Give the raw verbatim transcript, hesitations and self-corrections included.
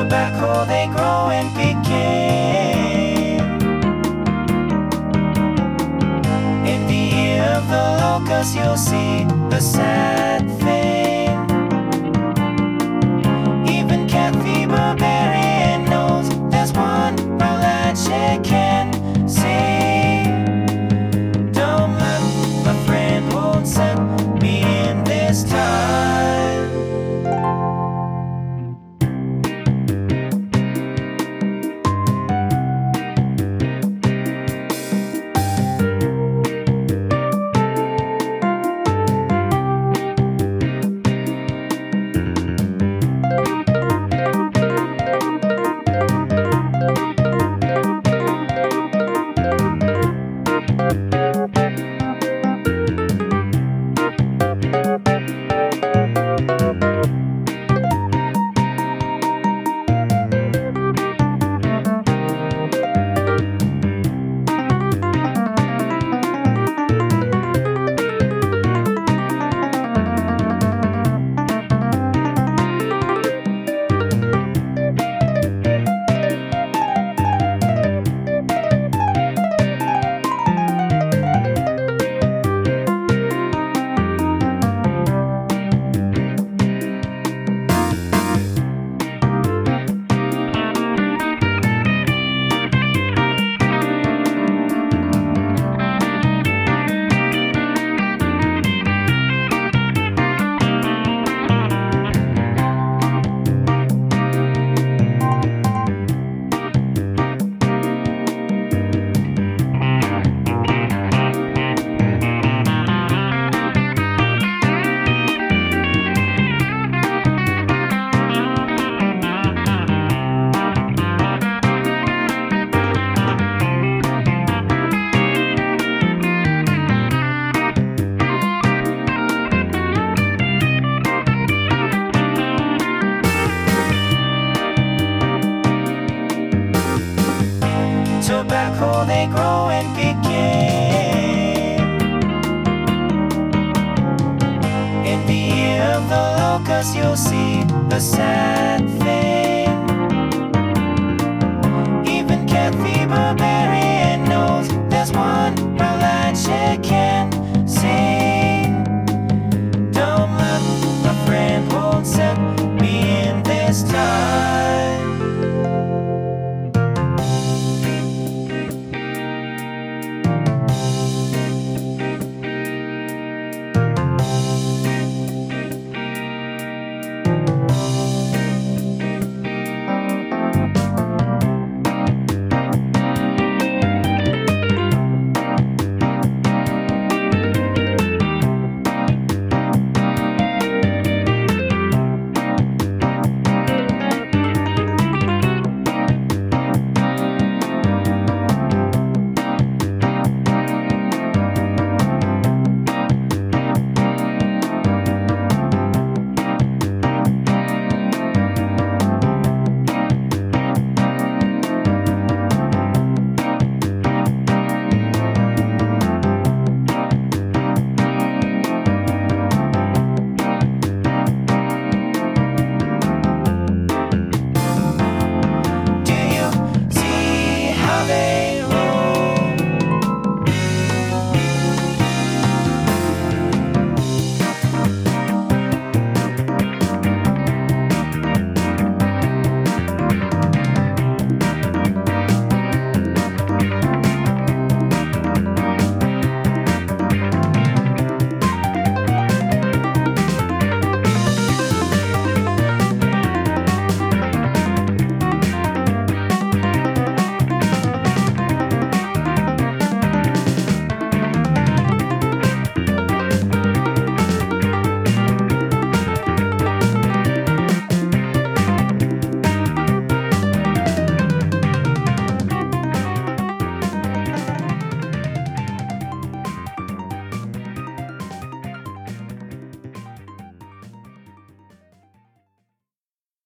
Tobacco they grow in Pekin. In the year of the locust you'll see the sad thing. Even Kathy Barbarian knows there's one pearl that she can see. Don't look, my friend won't set me in this time. Tobacco they grow in Pekin. In the year of the locust you'll see the sad thing. Even Kathy Barbarian knows there's one pearl that she can see. Don't look, my friend won't set me in this time.